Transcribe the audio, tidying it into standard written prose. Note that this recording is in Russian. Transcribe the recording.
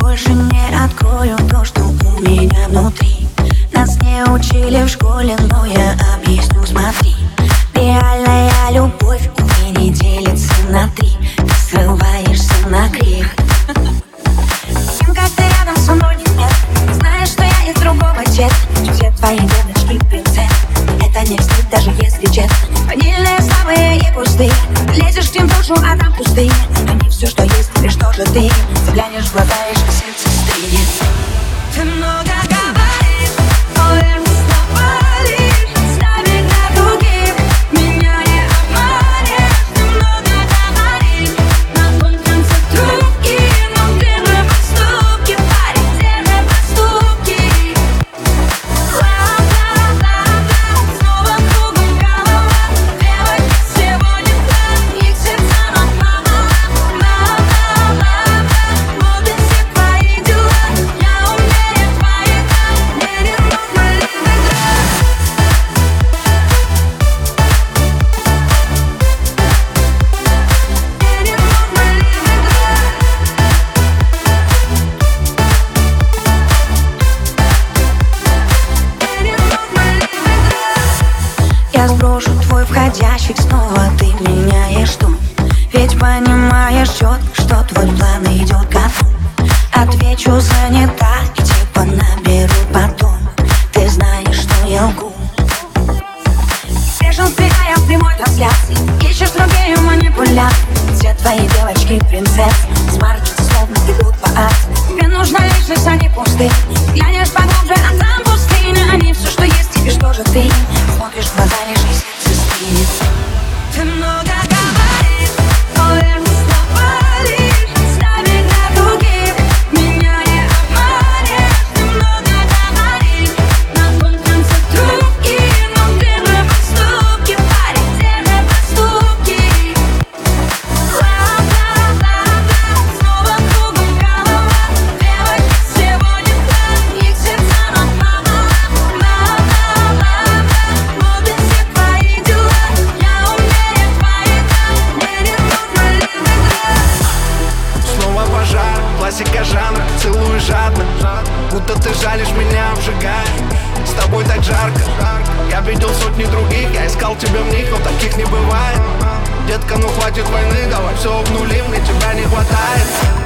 больше не открою то, что у меня внутри. Нас не учили в школе, но я объясню, смотри. Реальная любовь, увы, не делится на три. Ты срываешься на крик. Тем, как ты рядом со мной, нет. Знаешь, что я из другого цвета. Все твои девочки принцессы. Это не стыд, даже если честно. Ванильные, слабые и пустые. Лезешь к ним в душу, а там пустые. Они все, что есть, лишь что же ты. Заглянешь в глаза, и сердце стынет. Ты много говоришь, ой, говоришь, ставишь на других. Меня не обманешь. Ты много говоришь, на том конце трубки. Но те же поступки, парень, те же поступки. Ла-ла-ла-ла, снова кругом голова. Девочки сегодня так, их сердца напала. Ла-ла-ла-ла, вот и все твои дела. Я умнее твоих, мне не нужно лишь играть. Мне не нужно лишь играть. Мне не нужно лишь играть. Я сброшу твой входящий, снова ты меняешь тон. Ведь понимаешь четко, что твой план идет ко дну. Отвечу, занята, и типа наберу потом. Ты знаешь, что я лгу. Бежал, сбегая в прямой трансляции. Ищешь другие манипуляции. Все твои девочки принцессы. Смарки словно идут по акции. Мне нужна личность, а не пустые. Глянешь поглубже, а там пустыня. Они все, что есть, тебе что же ты? Смотришь в глаза, лишь и сердце стынет. Ты много говоришь, ой, говоришь, ставишь на других. Меня не обманешь. Ты много говоришь, на том конце трубки. Но те же поступки, парень, те же поступки. Ла-ла-ла-ла, снова кругом голова. Девочки сегодня так, их сердца напала. Ла-ла-ла-ла, вот и все твои дела. Я умнее твоих, мне не нужно лишь играть. Снова пожар, классика жанра, целую жадно. Будто ты жалишь меня, обжигаешь. С тобой так жарко. Я видел сотни других, я искал тебя в них, но таких не бывает. Детка, ну хватит войны, давай все обнулим, мне тебя не хватает.